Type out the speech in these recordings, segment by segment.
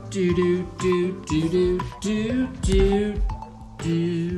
Do do do do do do do do.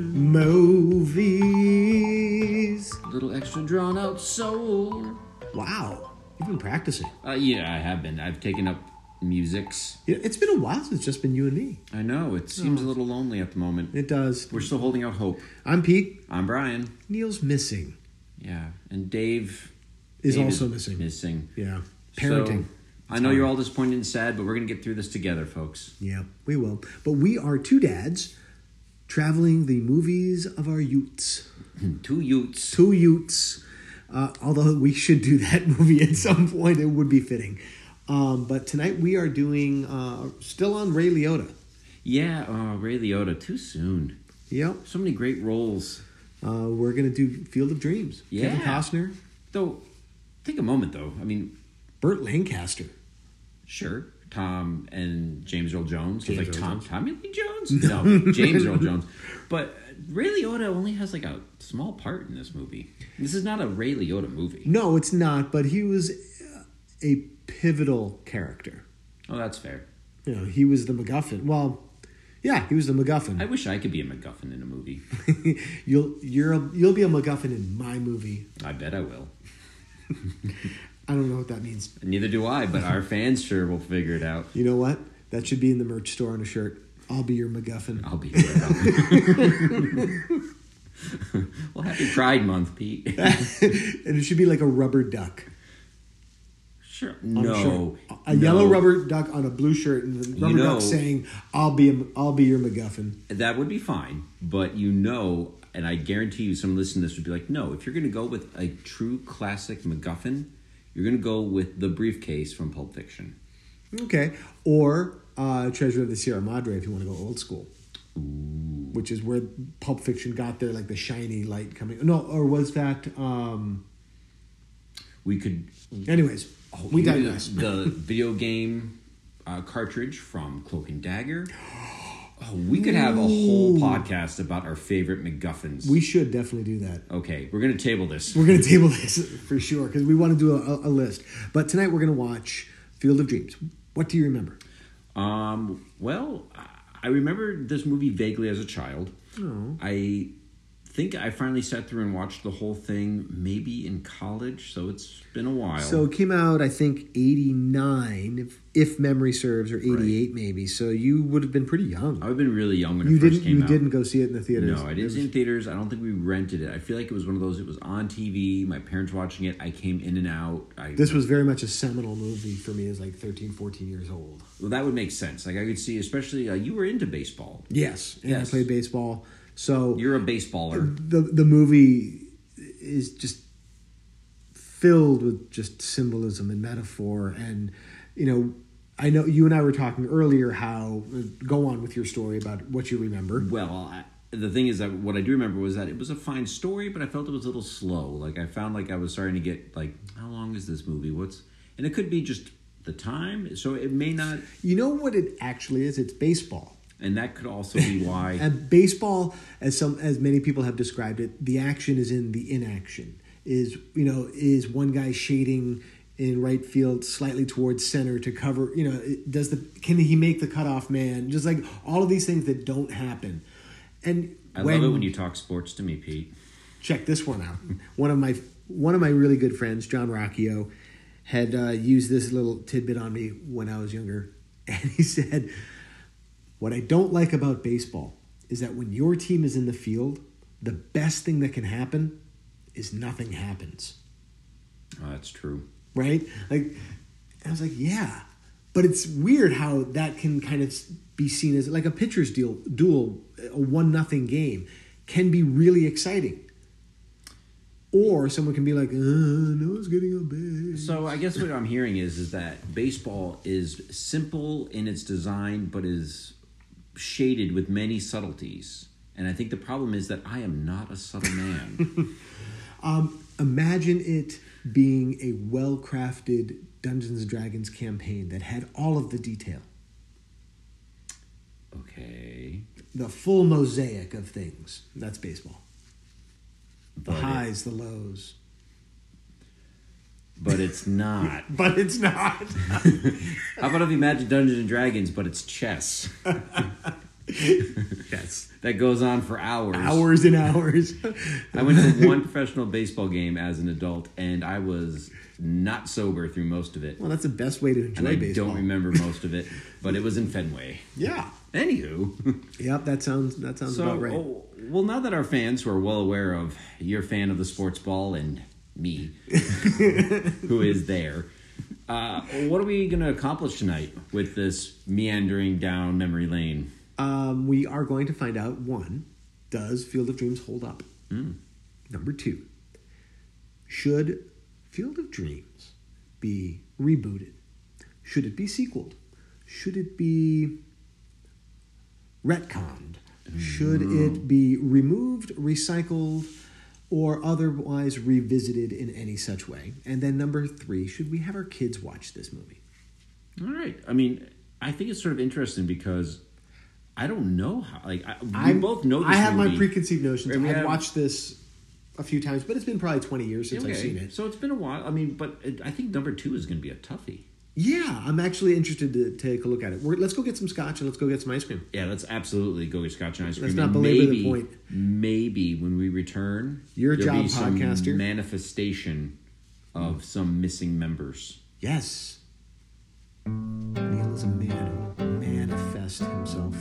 Movies. Little extra drawn out soul. Wow, you've been practicing. Yeah, I have been. I've taken up musics. Yeah, it's been a while since it's just been you and me. I know, it seems a little lonely at the moment. It does. We're still holding out hope. I'm Pete. I'm Brian. Neil's missing. Yeah, and Dave Is also missing. Missing. Yeah, parenting. So, I know you're all disappointed and sad, but we're going to get through this together, folks. Yeah, we will. But we are two dads traveling the movies of our youths. Two Utes. Two youths. Although we should do that movie at some point, it would be fitting. But tonight we are doing, still on Ray Liotta. Yeah, Ray Liotta, too soon. Yep. So many great roles. We're going to do Field of Dreams. Yeah. Kevin Costner. Though, take a moment, though. I mean, Burt Lancaster. sure, Tom and James Earl Jones. James like Earl Jones. Tommy Lee Jones? No, James Earl Jones. But Ray Liotta only has like a small part in this movie. This is not a Ray Liotta movie. No, it's not, but he was a pivotal character. Oh, that's fair. You know, he was the MacGuffin. Well, yeah, he was the MacGuffin. I wish I could be a MacGuffin in a movie. You'll be a MacGuffin in my movie. I bet I will. I don't know what that means. Neither do I, but our fans sure will figure it out. You know what? That should be in the merch store on a shirt. I'll be your MacGuffin. I'll be your MacGuffin. Well, happy Pride Month, Pete. And it should be like a rubber duck. Sure. On a shirt. No. A yellow rubber duck on a blue shirt, and the rubber duck saying, I'll be your MacGuffin. That would be fine, but and I guarantee you some listening to this would be like, no, if you're going to go with a true classic MacGuffin, you're going to go with the briefcase from Pulp Fiction. Okay. Or Treasure of the Sierra Madre if you want to go old school. Ooh. Which is where Pulp Fiction got there, like the shiny light coming. No, or was that... We could... Anyways, we digress. The video game cartridge from Cloak and Dagger. Oh, we could have a whole podcast about our favorite MacGuffins. We should definitely do that. Okay, we're going to table this. We're going to table this for sure, because we want to do a list. But tonight we're going to watch Field of Dreams. What do you remember? Well, I remember this movie vaguely as a child. Oh. I think I finally sat through and watched the whole thing maybe in college, so it's been a while. So it came out, I think, 89, if memory serves, or 88 maybe. So you would have been pretty young. I would have been really young when it first came out. You didn't go see it in the theaters? No, I didn't see it in theaters. I don't think we rented it. I feel like it was one of those, it was on TV, my parents watching it, I came in and out. This was very much a seminal movie for me as like 13, 14 years old. Well, that would make sense. Like I could see, especially, you were into baseball. Yes, and I played baseball. So you're a baseballer. The movie is just filled with just symbolism and metaphor, and I know you and I were talking earlier how go on with your story about what you remember. Well, the thing is that what I do remember was that it was a fine story, but I felt it was a little slow. Like I found like I was starting to get like, how long is this movie? And it could be just the time, so it may not. You know what it actually is? It's baseball. And that could also be why. And baseball, as many people have described it, the action is in the inaction. Is one guy shading in right field slightly towards center to cover? Can he make the cutoff man? Just like all of these things that don't happen. And I love it when you talk sports to me, Pete. Check this one out. One of my really good friends, John Rocchio, had used this little tidbit on me when I was younger, and he said, what I don't like about baseball is that when your team is in the field, the best thing that can happen is nothing happens. Oh, that's true. Right? Like, I was like, yeah. But it's weird how that can kind of be seen as like a pitcher's duel, a 1-0 game can be really exciting. Or someone can be like, no one's getting a base. So I guess what I'm hearing is that baseball is simple in its design, but is shaded with many subtleties. And I think the problem is that I am not a subtle man. Imagine it being a well-crafted Dungeons & Dragons campaign that had all of the detail. Okay. The full mosaic of things. That's baseball. The highs, the lows. but it's not. But it's not. How about if you imagine Dungeons and Dragons, but it's chess? Yes. That goes on for hours. Hours and hours. I went to one professional baseball game as an adult, and I was not sober through most of it. Well, that's the best way to enjoy And I baseball. don't remember most of it, but it was in Fenway. Yeah. Anywho. Yep, that sounds about right. Well, now that our fans who are well aware of you're a fan of the sports ball and me, who is there, what are we going to accomplish tonight with this meandering down memory lane? We are going to find out, one, does Field of Dreams hold up? Number two, should Field of Dreams be rebooted? Should it be sequeled? Should it be retconned? Should it be removed, recycled, or otherwise revisited in any such way? And then number three, should we have our kids watch this movie? All right. I mean, I think it's sort of interesting because I don't know how. Like, we both know this I have movie. my preconceived notions. And we I've have- watched this a few times, but it's been probably 20 years since I've seen it. So it's been a while. I mean, but I think number two is going to be a toughie. Yeah, I'm actually interested to take a look at it. Let's go get some scotch and let's go get some ice cream. Yeah, let's absolutely go get scotch and ice cream. Let's not And belabor the point. Maybe when we return, Your there'll job, be some podcaster. manifestation of some missing members. Yes. Neil is a man who manifests himself.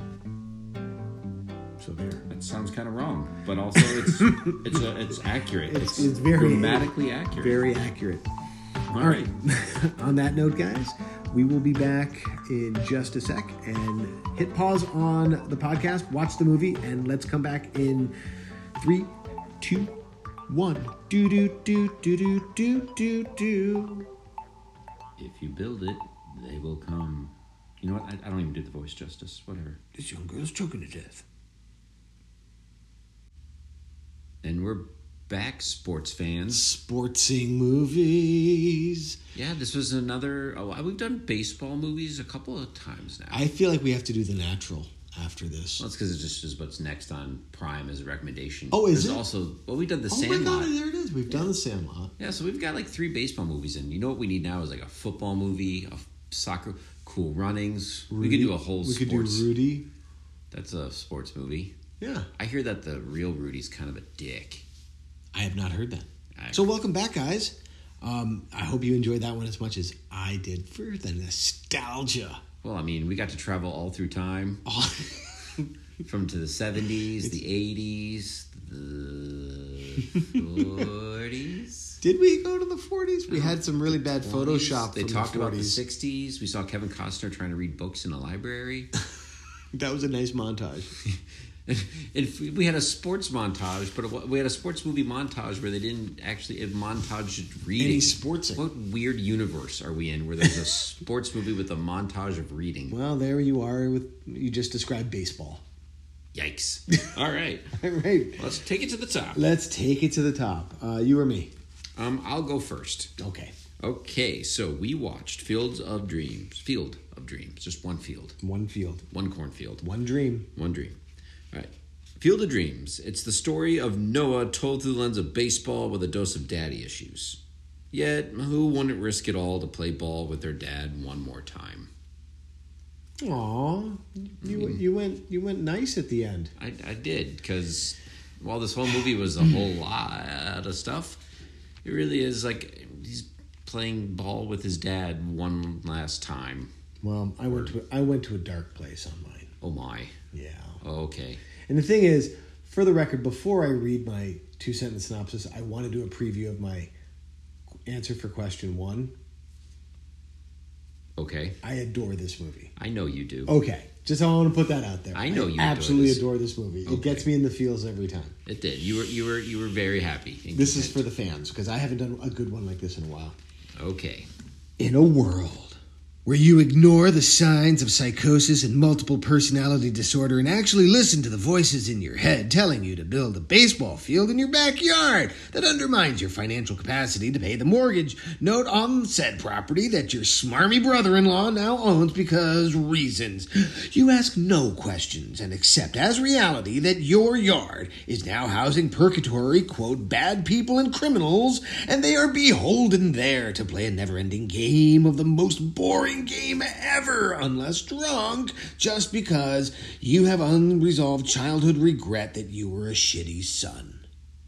So there. That sounds kind of wrong, but also it's accurate. It's very grammatically accurate. Very accurate. All right. On that note, guys, we will be back in just a sec and hit pause on the podcast, watch the movie, and let's come back in 3, 2, 1. Do do do do do do do do. If you build it, they will come. You know what? I don't even do the voice justice. Whatever. This young girl's choking to death. And we're back, sports fans. Sportsing movies. Yeah, this was another. Oh, we've done baseball movies a couple of times now. I feel like we have to do The Natural after this. Well, it's because it just is what's next on Prime as a recommendation. Oh, is There's it? Also, well, we did The Oh Sandlot. my God, there it is. We've done The Sandlot. Yeah, so we've got like 3 baseball movies, and you know what we need now is like a football movie, a soccer, Cool Runnings. We could do a whole We sports. could do Rudy. That's a sports movie. Yeah. I hear that the real Rudy's kind of a dick. I have not heard that. So welcome back, guys. I hope you enjoyed that one as much as I did for the nostalgia. Well, I mean, we got to travel all through time. From to the 70s, the 80s, the 40s. Did we go to the 40s? We had some really bad Photoshop. They from talked the 40s. about the 60s. We saw Kevin Costner trying to read books in a library. That was a nice montage. And we had a sports montage, but we had a sports movie montage where they didn't actually montage reading. Any sportsing. What weird universe are we in where there's a sports movie with a montage of reading? Well, there you are. You just described baseball. Yikes. All right. All right. Let's take it to the top. Let's take it to the top. You or me? I'll go first. Okay. Okay, so we watched Field of Dreams. Just one field. One field. One cornfield. One dream. One dream. All right. Field of Dreams. It's the story of Noah told through the lens of baseball with a dose of daddy issues. Yet, who wouldn't risk it all to play ball with their dad one more time? Aw, you went nice at the end. I did, because while this whole movie was a whole lot of stuff, it really is like he's playing ball with his dad one last time. Well, I went to a dark place on mine. Oh my. Yeah. Okay. And the thing is, for the record, before I read my 2-sentence synopsis, I want to do a preview of my answer for question 1. Okay. I adore this movie. I know you do. Okay. Just I want to put that out there. I know you absolutely adore adore this movie. Okay. It gets me in the feels every time. It did. You were very happy. This is for the fans because I haven't done a good one like this in a while. Okay. In a world where you ignore the signs of psychosis and multiple personality disorder and actually listen to the voices in your head telling you to build a baseball field in your backyard that undermines your financial capacity to pay the mortgage note on said property that your smarmy brother-in-law now owns because reasons. You ask no questions and accept as reality that your yard is now housing purgatory, quote, bad people and criminals, and they are beholden there to play a never-ending game of the most boring game ever, unless drunk, just because you have unresolved childhood regret that you were a shitty son.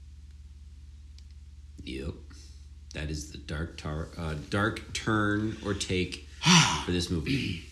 Yep. That is the dark turn or take for this movie.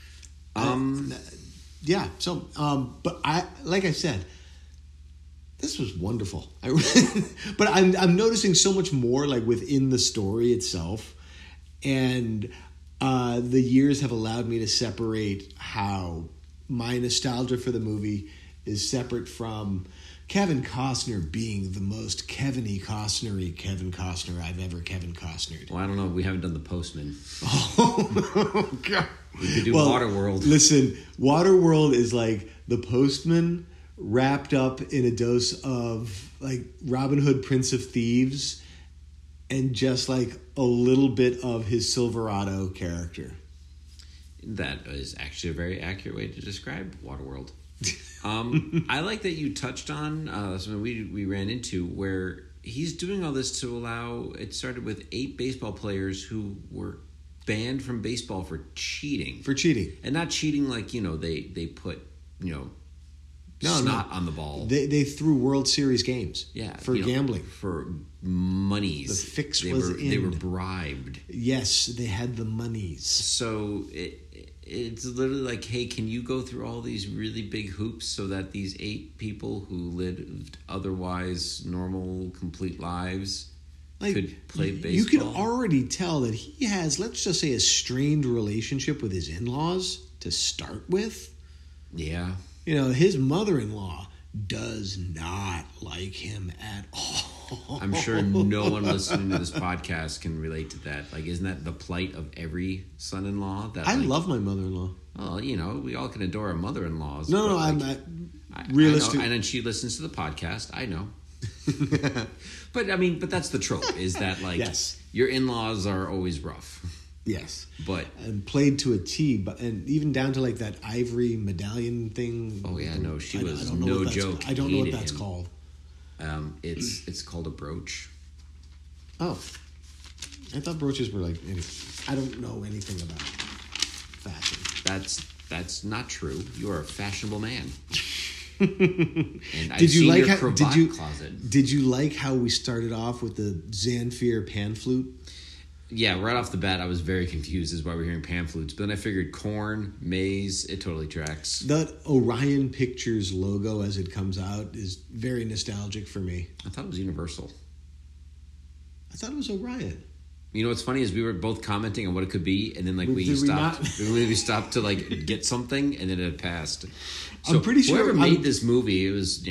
Yeah. So, but like I said, this was wonderful. But I'm noticing so much more like within the story itself, and the years have allowed me to separate how my nostalgia for the movie is separate from Kevin Costner being the most Kevin-y Costner-y Kevin Costner I've ever Kevin Costnered. Well, I don't know. We haven't done The Postman. Oh, God. We could do Waterworld. Listen, Waterworld is like The Postman wrapped up in a dose of like Robin Hood, Prince of Thieves, and just like a little bit of his Silverado character. That is actually a very accurate way to describe Waterworld. I like that you touched on something we ran into where he's doing all this to allow. It started with 8 baseball players who were banned from baseball for cheating. And not cheating like, they put, snot on the ball. They threw World Series games. Yeah, for gambling. For monies. The fix they was were, in. They were bribed. Yes, they had the monies. So it's literally like, hey, can you go through all these really big hoops so that these 8 people who lived otherwise normal, complete lives could play baseball? You can already tell that he has, let's just say, a strained relationship with his in-laws to start with. Yeah. His mother-in-law does not like him at all. I'm sure no one listening to this podcast can relate to that. Like, isn't that the plight of every son-in-law? I love my mother-in-law. Well, we all can adore our mother-in-laws. No, I'm realistic. And then she listens to the podcast. I know. But that's the trope, is that, like, yes. Your in-laws are always rough. Yes. And played to a T, and even down to like that ivory medallion thing. Oh yeah, no, she was no joke. I don't know what that's called. It's called a brooch. Oh. I thought brooches were like, I don't know anything about fashion. That's not true. You are a fashionable man. And did you like your cravat closet. Did you like how we started off with the Zamfir pan flute? Yeah, right off the bat, I was very confused as why we're hearing pan flutes. But then I figured corn, maize, it totally tracks. The Orion Pictures logo as it comes out is very nostalgic for me. I thought it was Universal. I thought it was Orion. You know what's funny is we were both commenting on what it could be, and then we stopped. We stopped to like get something, and then it passed. So I'm pretty sure whoever made this movie, it was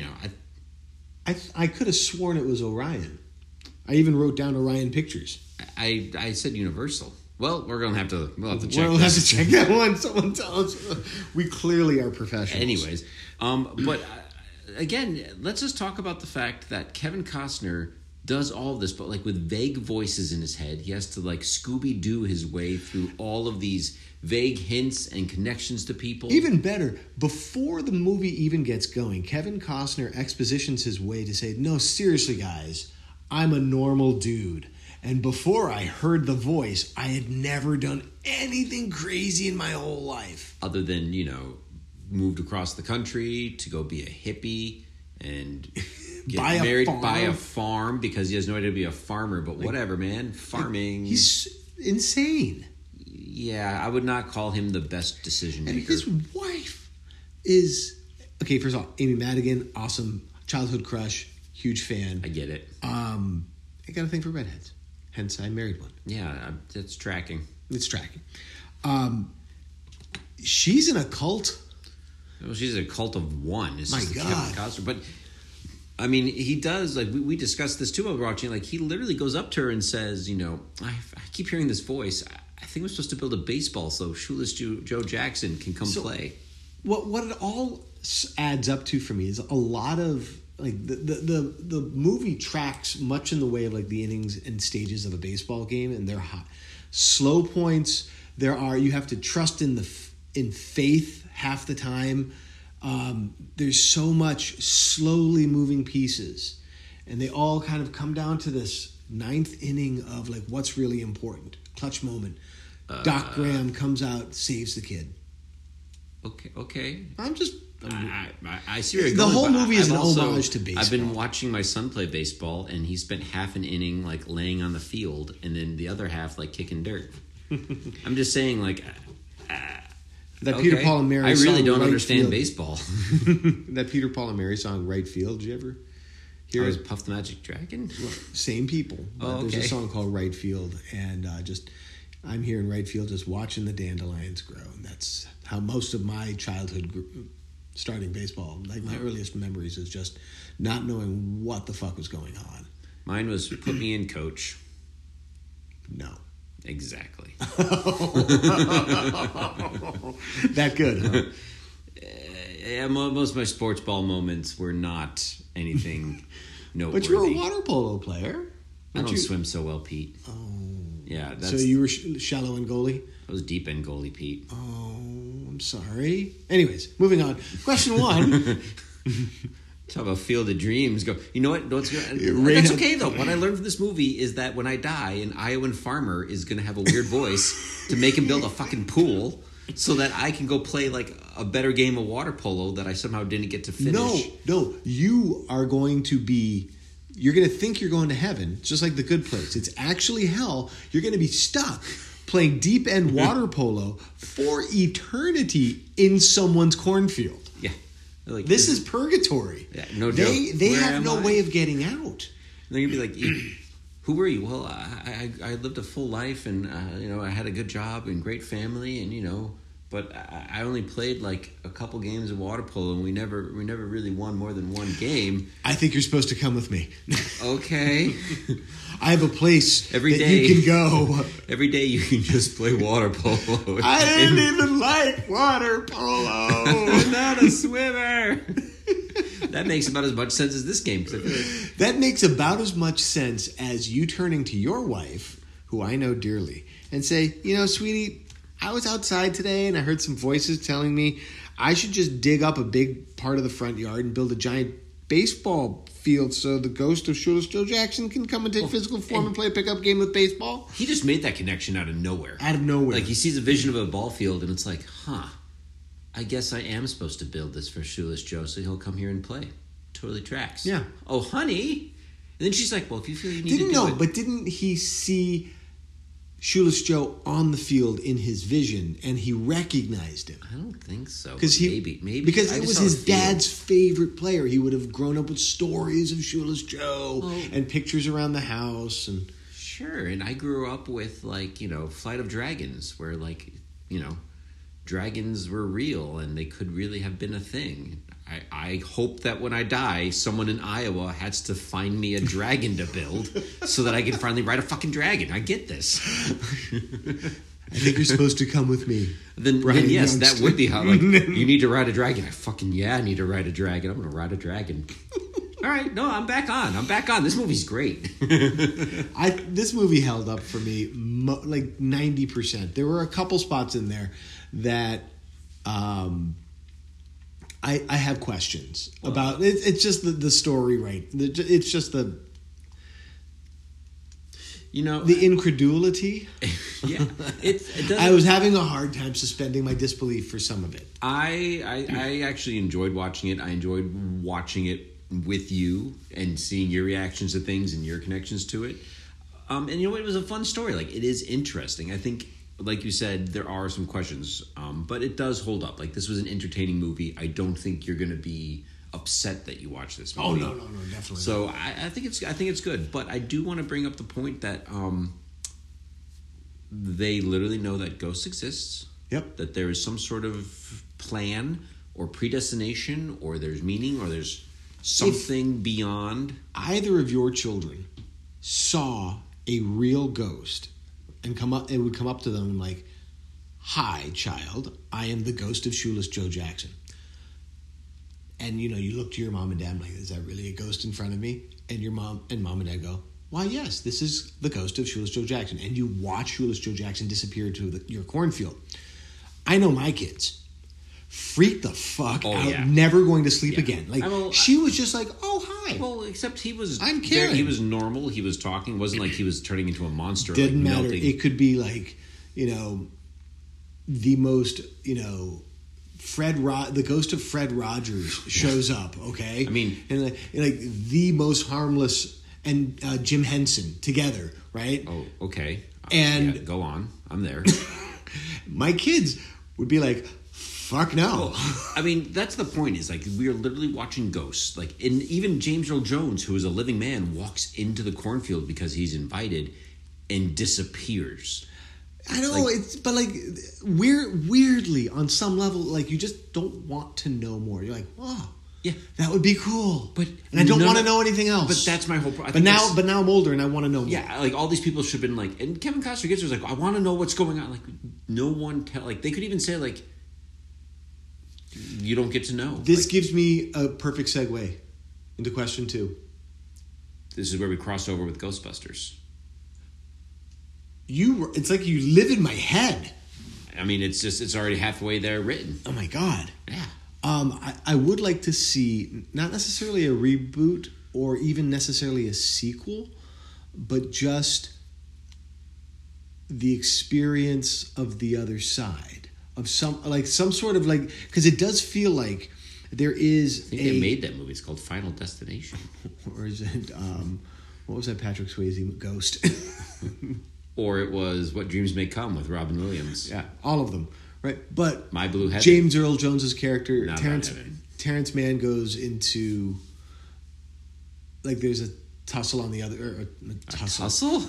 I could have sworn it was Orion. I even wrote down Orion Pictures. I said Universal. Well, we'll have to check. We'll have to check that one. Someone tell us. We clearly are professionals. Anyways, but again, let's just talk about the fact that Kevin Costner does all of this, but like with vague voices in his head. He has to like Scooby-Doo his way through all of these vague hints and connections to people. Even better, before the movie even gets going, Kevin Costner expositions his way to say, no, seriously, guys, I'm a normal dude. And before I heard the voice, I had never done anything crazy in my whole life. Other than, moved across the country to go be a hippie and get married, buy a farm because he has no idea to be a farmer. But whatever, man. Farming. He's insane. Yeah, I would not call him the best decision maker. And his wife is... Okay, first of all, Amy Madigan, awesome childhood crush, huge fan. I get it. I got a thing for redheads. Hence, I married one. Yeah, it's tracking. It's tracking. She's in a cult. Well, she's a cult of one. It's My just God. Kevin Costner. But, I mean, he does, like, we discussed this too while we were watching. Like, he literally goes up to her and says, I keep hearing this voice. I think we're supposed to build a baseball so Shoeless Joe Jackson can come play. What it all adds up to for me is a lot of like the movie tracks much in the way of like the innings and stages of a baseball game, and they're high. Slow points. You have to trust in faith half the time. There's so much slowly moving pieces, and they all kind of come down to this ninth inning of like what's really important, clutch moment. Doc Graham comes out, saves the kid. Okay. I see where you're the going, whole movie is an also, homage to baseball. I've been watching my son play baseball, and he spent half an inning like laying on the field, and then the other half like kicking dirt. I'm just saying, like that Peter Paul and Mary. I really song, don't right understand field. baseball. That Peter Paul and Mary song, "Right Field." Did you ever hear was it? Puff the Magic Dragon. Same people. There's a okay. song called "Right Field," and I'm here in right field, just watching the dandelions grow, and that's how most of my childhood starting baseball. Like my earliest memories is just not knowing what the fuck was going on. Mine was put me in, coach. No. Exactly. That good, huh? Yeah, most of my sports ball moments were not anything noteworthy. But you're a water polo player. I don't swim so well, Pete. Oh. Yeah, So you were shallow end goalie? I was deep end goalie, Pete. Oh, I'm sorry. Anyways, moving on. Question 1. Talk about Field of Dreams. You know what? That's okay, though. What I learned from this movie is that when I die, an Iowan farmer is going to have a weird voice to make him build a fucking pool so that I can go play like a better game of water polo that I somehow didn't get to finish. No. You are going to be... You're going to think you're going to heaven, just like the good place. It's actually hell. You're going to be stuck playing deep end water polo for eternity in someone's cornfield. Yeah. Like, this is purgatory. Yeah, no joke. They have no way of getting out. And they're going to be like, who were you? Well, I lived a full life, and I had a good job and great family, and but I only played like a couple games of water polo, and we never really won more than one game. I think you're supposed to come with me. Okay. I have a place every day you can go. Every day you can just play water polo. I didn't even like water polo. I'm not a swimmer. That makes about as much sense as this game. That makes about as much sense as you turning to your wife, who I know dearly, and say, sweetie, I was outside today and I heard some voices telling me I should just dig up a big part of the front yard and build a giant baseball field so the ghost of Shoeless Joe Jackson can come and take physical form and play a pickup game with baseball. He just made that connection out of nowhere. Like he sees a vision of a ball field and it's like, I guess I am supposed to build this for Shoeless Joe so he'll come here and play. Totally tracks. Yeah. Oh, honey. And then she's like, well, if you feel you need to do it. But didn't he see Shoeless Joe on the field in his vision, and he recognized him? I don't think so. Maybe because it was his dad's favorite player. He would have grown up with stories of Shoeless Joe and pictures around the house. And sure, and I grew up with Flight of Dragons, where dragons were real and they could really have been a thing. I hope that when I die, someone in Iowa has to find me a dragon to build so that I can finally ride a fucking dragon. I get this. I think you're supposed to come with me. Then yes, that would be how, you need to ride a dragon. I need to ride a dragon. I'm going to ride a dragon. All right, no, I'm back on. This movie's great. This movie held up for me like 90%. There were a couple spots in there that... I have questions about it. It's just the story, right? It's just the incredulity. Yeah, it I was having a hard time suspending my disbelief for some of it. I actually enjoyed watching it. I enjoyed watching it with you and seeing your reactions to things and your connections to it. And it was a fun story. Like, it is interesting. I think, like you said, there are some questions, but it does hold up. Like, this was an entertaining movie. I don't think you're going to be upset that you watch this movie. Oh no, definitely. So I think it's good. But I do want to bring up the point that they literally know that ghosts exists. Yep. That there is some sort of plan or predestination, or there's meaning, or there's something beyond. Either of your children saw a real ghost, and it would come up to them like, "Hi, child, I am the ghost of Shoeless Joe Jackson." And you look to your mom and dad like, "Is that really a ghost in front of me?" And your mom and dad go, "Why, yes, this is the ghost of Shoeless Joe Jackson." And you watch Shoeless Joe Jackson disappear to your cornfield. I know my kids freaked the fuck out, yeah. never going to sleep Yeah. again. Like, she was just like, "Oh, hi." Well, except he was. I'm Karen. He was normal. He was talking. It wasn't like he was turning into a monster. Didn't like, matter. melting. It could be like, the most, the ghost of Fred Rogers shows up. Okay, I mean, and like the most harmless and Jim Henson together, right? Oh, okay. And yeah, go on. I'm there. My kids would be like, "Fuck no." Well, I mean, that's the point. Is like we are literally watching ghosts. Like, and even James Earl Jones, who is a living man, walks into the cornfield because he's invited, and disappears. I know, but like weirdly on some level, like you just don't want to know more. You're like, "Oh, yeah, that would be cool," and I don't none want to of- know anything else. But that's my whole. But now I'm older and I want to know more. Yeah, like all these people should have been like, and Kevin Costner gets was like, I want to know what's going on. Like, no one like they could even say like, you don't get to know. This like, gives me a perfect segue into question 2. This is where we cross over with Ghostbusters. It's like you live in my head. I mean, it's already halfway there written. Oh my God. Yeah. I would like to see not necessarily a reboot or even necessarily a sequel, but just the experience of the other side of some sort of like, because it does feel like there is I think they made that movie. It's called Final Destination. Or is it what was that Patrick Swayze ghost? Or it was What Dreams May Come with Robin Williams. Yeah, all of them, right? But My Blue Heaven. James Earl Jones's character, Not Terrence Mann, goes into like there's a tussle on the other, or a tussle,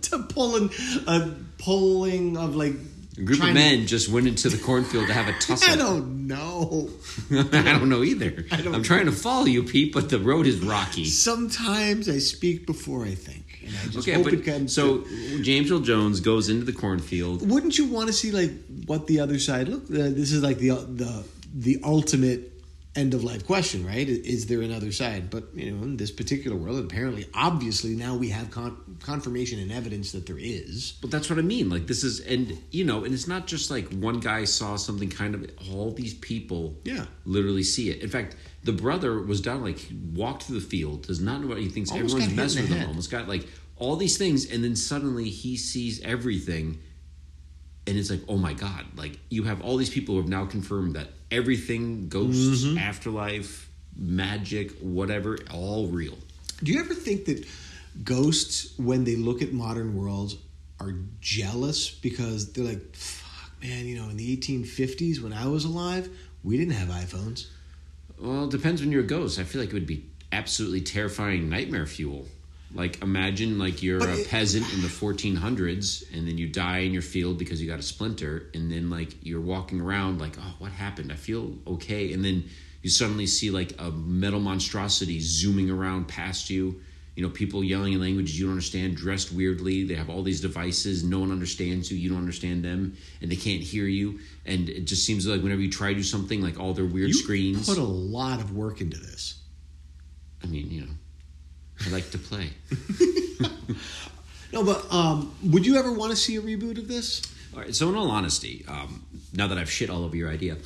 pulling of like A group of men just went into the cornfield to have a tussle. I don't know. I don't know either. I'm trying to follow you, Pete, but the road is rocky. Sometimes I speak before I think, and I just Okay, hope but it comes. so James Earl Jones goes into the cornfield. Wouldn't you want to see like what the other side look? This is like the ultimate end of life question, right? Is there another side? But in this particular world, apparently, obviously, now we have confirmation and evidence that there is. But that's what I mean. Like this is, and it's not just like one guy saw something. Kind of all these people, literally see it. In fact, the brother was down, like walked through the field, does not know what he thinks. Almost everyone's got hit messing in with the him. head. Almost got like all these things, and then suddenly he sees everything. And it's like, oh my God, like you have all these people who have now confirmed that everything, ghosts, afterlife, magic, whatever, all real. Do you ever think that ghosts, when they look at modern worlds, are jealous because they're like, fuck, man, in the 1850s when I was alive, we didn't have iPhones. Well, it depends when you're a ghost. I feel like it would be absolutely terrifying nightmare fuel. Like, imagine, like, you're a peasant in the 1400s, and then you die in your field because you got a splinter, and then, like, you're walking around like, oh, what happened? I feel okay. And then you suddenly see, like, a metal monstrosity zooming around past you. People yelling in languages you don't understand, dressed weirdly. They have all these devices. No one understands you. You don't understand them, and they can't hear you. And it just seems like whenever you try to do something, like, all their weird screens. You put a lot of work into this. I mean, I like to play. No, but would you ever want to see a reboot of this? All right, so in all honesty, now that I've shit all over your idea,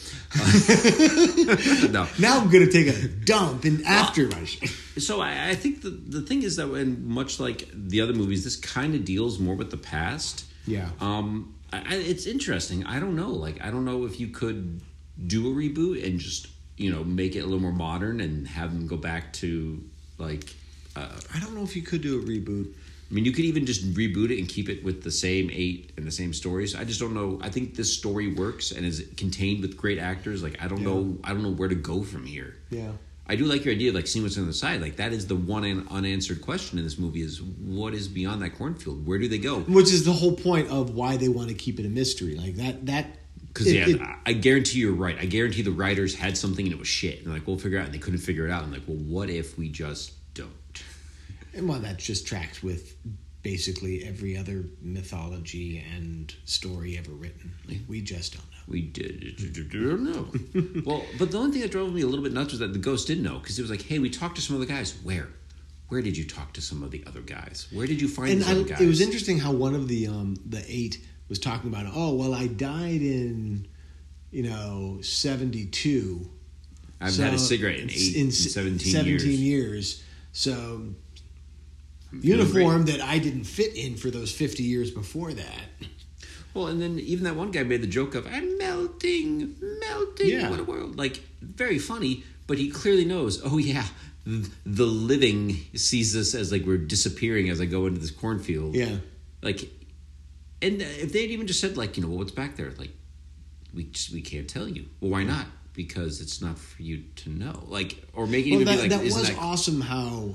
no. Now I'm going to take a dump after my shit. So I think the thing is that, when, much like the other movies, this kind of deals more with the past. Yeah. It's interesting. I don't know. Like, I don't know if you could do a reboot and just make it a little more modern and have them go back to like. I don't know if you could do a reboot. I mean, you could even just reboot it and keep it with the same 8 and the same stories. I just don't know. I think this story works and is contained with great actors. Like, I don't know. I don't know where to go from here. Yeah. I do like your idea of like seeing what's on the side. Like, that is the one unanswered question in this movie: is what is beyond that cornfield? Where do they go? Which is the whole point of why they want to keep it a mystery. Like that. Because I guarantee you're right. I guarantee the writers had something and it was shit. And they're like, we'll figure it out. And they couldn't figure it out. And like, well, what if we just don't? And well, that just tracks with basically every other mythology and story ever written. We just don't know. We don't know. Well, but the only thing that drove me a little bit nuts was that the ghost didn't know, because it was like, hey, we talked to some other guys. Where did you talk to some of the other guys? Where did you find these other guys? It was interesting how one of the 8 was talking about, I died in 72. I've had a cigarette in 17 years. So uniform that I didn't fit in for those 50 years before that. Well, and then even that one guy made the joke of, I'm melting, Yeah. What a world. Like, very funny, but he clearly knows, oh yeah, the living sees this as like we're disappearing as I go into this cornfield. Yeah. Like, and if they'd even just said like, well, what's back there? Like, we can't tell you. Well, why not? Because it's not for you to know. Like, or make it even be like, that isn't was that awesome how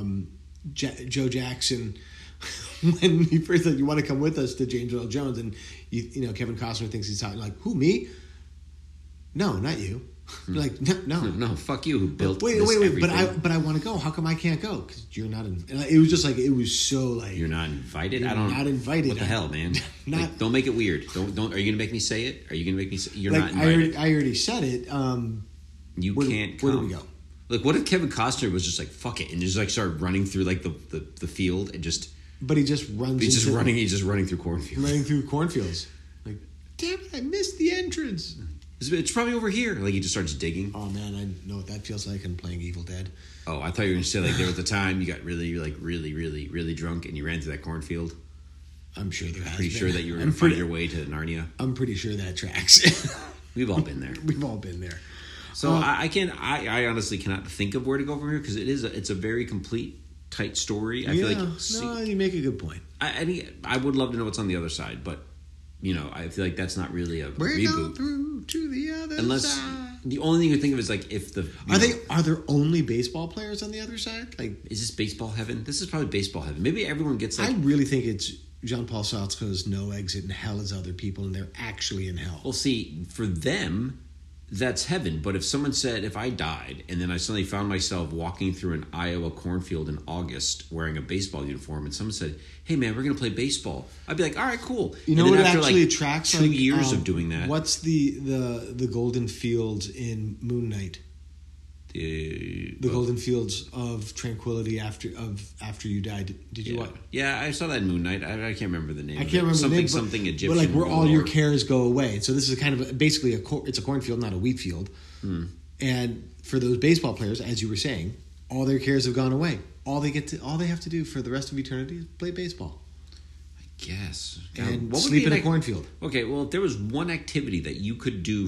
Joe Jackson, when he first said, you want to come with us to James Earl Jones, and Kevin Costner thinks he's talking like, who, me? No, not you. Like, no, fuck you who built wait, everything. but I want to go. How come I can't go? Because you're not. It was just like, it was so like, you're not invited. You're not invited. What the hell, man? Like, don't make it weird. Don't. Are you gonna make me say it? Are you gonna make me say you're like, not invited? I already said it. You can't come. Where do we go? Like, what if Kevin Costner was just like, fuck it, and just like started running through like the field and just. But he just runs. He's just running through cornfields. Running through cornfields. Like, damn it! I missed the entrance. It's probably over here. Like, he just starts digging. Oh man, I know what that feels like in playing Evil Dead. Oh, I thought you were going to say like there was a time you got really drunk and you ran through that cornfield. I'm sure there has Pretty been. sure that you were going to find your way to Narnia. I'm pretty sure that tracks. We've all been there. We've all been there. So I honestly cannot think of where to go from here, because it's a very complete, tight story. I feel like you make a good point. I would love to know what's on the other side, but I feel like that's not really a We're reboot. going through to the other side. The only thing you think of is like if the are there only baseball players on the other side? Like, is this baseball heaven? This is probably baseball heaven. Maybe everyone gets like. I really think it's Jean-Paul Sartre's no exit in hell as other people, and they're actually in hell. Well, see, for them, that's heaven. But if someone said, if I died and then I suddenly found myself walking through an Iowa cornfield in August wearing a baseball uniform, and someone said, hey man, we're going to play baseball, I'd be like, all right, cool. You know and then what after actually like attracts 2 years of doing that. What's the golden fields in Moon Knight? The golden fields of tranquility after you died. Did you watch? Yeah, I saw that in Moon Knight. I can't remember the name. I can't remember the name. Something Egyptian. But like where all your cares go away. So this is kind of basically it's a cornfield, not a wheat field. And for those baseball players, as you were saying, all their cares have gone away. All they have to do for the rest of eternity is play baseball. I guess. And sleep in a cornfield. Okay, well, if there was one activity that you could do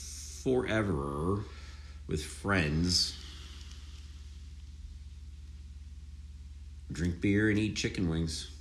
forever with friends, drink beer and eat chicken wings.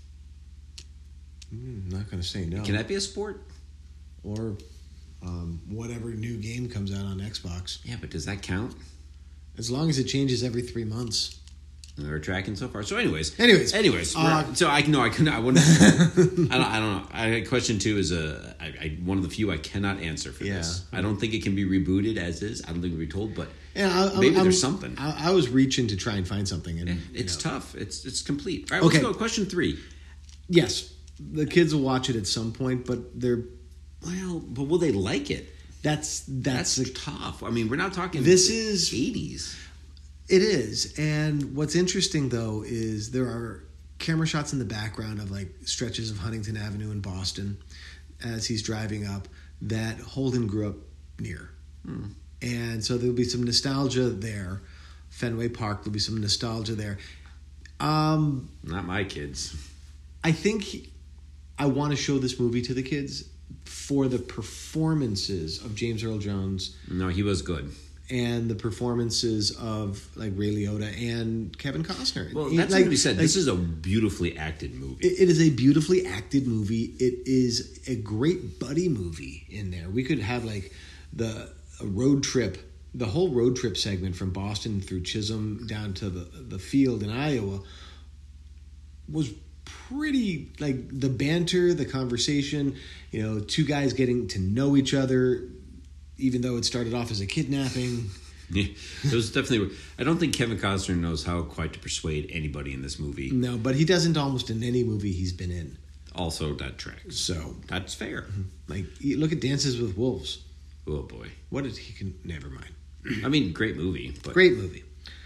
Not going to say no. Can that be a sport? Or whatever new game comes out on Xbox. Yeah, but does that count? As long as it changes every 3 months. We're tracking so far. So, anyways. So I wouldn't. I don't know. Question 2 is one of the few I cannot answer for this. I don't think it can be rebooted as is. I don't think it can be told, but maybe there's something. I was reaching to try and find something, and it's tough. It's complete. All right, let's go. Question 3. Yes, the kids will watch it at some point, but they're but will they like it? That's tough. I mean, we're not talking. This is 80s. It is, and what's interesting though is there are camera shots in the background of like stretches of Huntington Avenue in Boston as he's driving up that Holden grew up near, and so there'll be some nostalgia there. Fenway Park, there'll be some nostalgia there. Not my kids. I think I want to show this movie to the kids for the performances of James Earl Jones. No, he was good. And the performances of like Ray Liotta and Kevin Costner. Well, that's what we said. This is a beautifully acted movie. It is a beautifully acted movie. It is a great buddy movie in there. We could have like a road trip, the whole road trip segment from Boston through Chisholm down to the field in Iowa was pretty, like the banter, the conversation, 2 guys getting to know each other, even though it started off as a kidnapping. Yeah, it was definitely. I don't think Kevin Costner knows how quite to persuade anybody in this movie. No, but he doesn't almost in any movie he's been in. Also, that tracks. So That's fair. like, look at Dances with Wolves. Oh boy. What did he can? Never mind. I mean, great movie. But Great movie.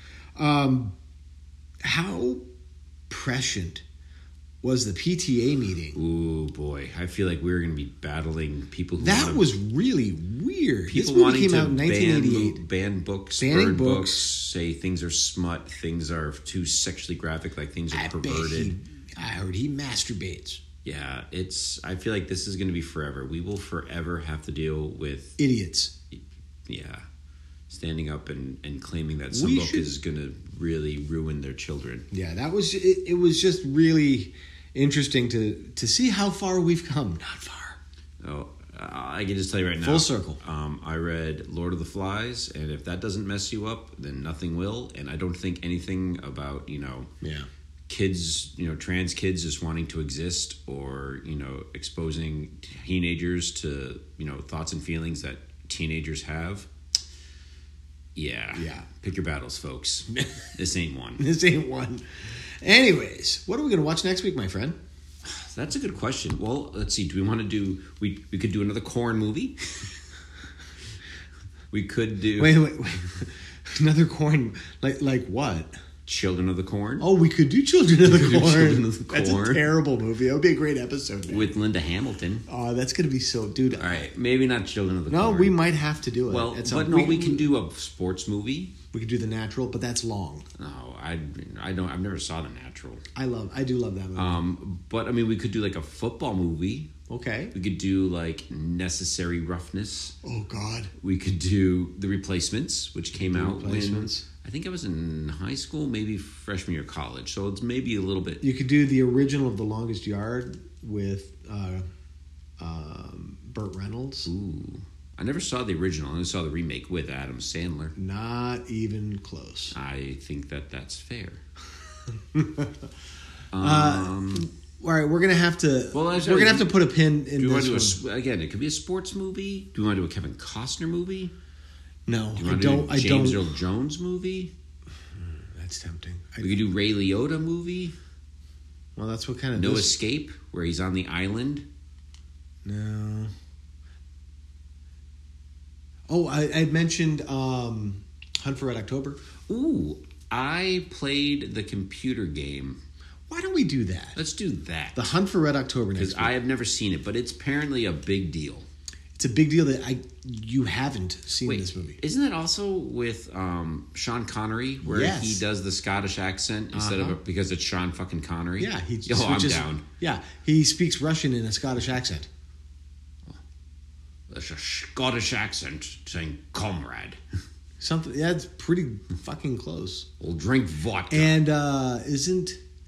How prescient was the PTA meeting? Ooh boy, I feel like we're going to be battling people who That wanna- was really weird. people This movie wanting came to out in 1988. ban books, Banning burn books. books, say things are smut, things are too sexually graphic, like things are I bet perverted. I heard he masturbates. Yeah, I feel like this is going to be forever. We will forever have to deal with Idiots. standing up and claiming that some We book should- is going to really ruin their children. Yeah, that was it. It was just really interesting to see how far we've come. Not far. Oh, I can just tell you right now. Full circle. I read Lord of the Flies, and if that doesn't mess you up, then nothing will. And I don't think anything about Yeah. kids, trans kids just wanting to exist, or exposing teenagers to thoughts and feelings that teenagers have. Yeah. Pick your battles, folks. This ain't one. This ain't one. Anyways, what are we going to watch next week, my friend? That's a good question. Well, let's see. Do we want to do? We could do another Korn movie. We could do. Wait. Another Korn. Like what? Children of the Corn. Oh, we could do Children of the We could do Corn. Children of the That's a Corn. terrible movie. That would be a great episode, man. With Linda Hamilton. Oh, that's going to be so... Dude. All right, maybe not Children of the No, Corn. we might have to do it. Well, at some- but no, we can do a sports movie. We could do The Natural, but that's long. No, I don't. I've never saw The Natural. I do love that movie. But I mean, we could do like a football movie. Okay. We could do like Necessary Roughness. Oh, God. We could do The Replacements, which came out Replacements. when I think I was in high school, maybe freshman year of college. So it's maybe a little bit. You could do the original of The Longest Yard with Burt Reynolds. Ooh, I never saw the original. I only saw the remake with Adam Sandler. Not even close. I think that's fair. All right, we're gonna have to. Well, we're gonna have to put a pin in Do you want this to do one. again? It could be a sports movie. Do you want to do a Kevin Costner movie? No, Do you I want to don't. do I a James don't. Earl Jones movie? That's tempting. We could do Ray Liotta movie. Well, that's what kind of No this- Escape, where he's on the island. No. Oh, I mentioned Hunt for Red October. Ooh, I played the computer game. Why don't we do that? Let's do that. The Hunt for Red October next Because week. I have never seen it, but it's apparently a big deal. It's a big deal that you haven't seen Wait, this movie. isn't it also with Sean Connery, where Yes. he does the Scottish accent instead of because it's Sean fucking Connery? Yeah, he Oh, I'm switches- down. Yeah, he speaks Russian in a Scottish accent. That's a Scottish accent saying "comrade." Something that's pretty fucking close. We'll drink vodka. And isn't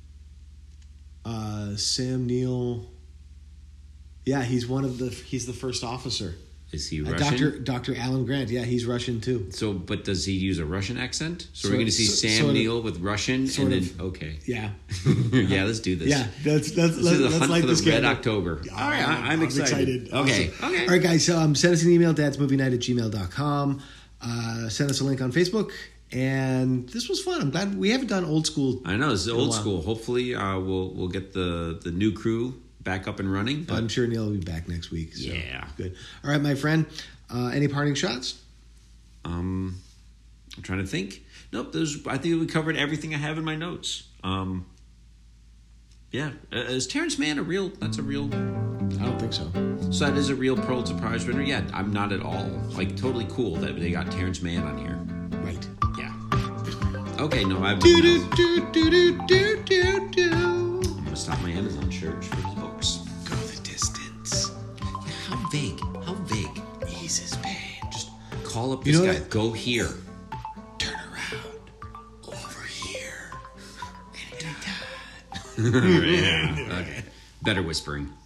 Sam Neill? Yeah, he's the first officer. Is he Russian? Dr. Alan Grant. Yeah, he's Russian too. So, but does he use a Russian accent? So we're Sort- going to see so- Sam sort of- Neill with Russian, sort and of. then okay, Yeah, yeah, let's do this. yeah. Let's This is the let's hunt light for this the Red candle. October. Yeah, All right, I'm excited. Okay, Awesome. okay. All right, guys. So send us an email, dadsmovienight@gmail.com. Send us a link on Facebook. And this was fun. I'm glad we haven't done old school. I know this is in a old while. school. Hopefully, we'll get the new crew back up and running. But I'm sure Neil will be back next week. So Yeah. good. All right, my friend. Any parting shots? I'm trying to think. Nope. I think we covered everything I have in my notes. Yeah. Is Terrence Mann a real? That's a real. I don't think so. So that is a real Pulitzer Prize winner. Yeah, I'm not at all. Like totally cool that they got Terrence Mann on here. Right. Yeah. Okay. No, I've. Do I'm do do do do do do. gonna stop my Amazon search for his books. Go the distance. How vague? How vague? Eases pain. Just Call up You this know guy. what? Go here. turn around. Over here. Anytime. Yeah. Okay. Better whispering.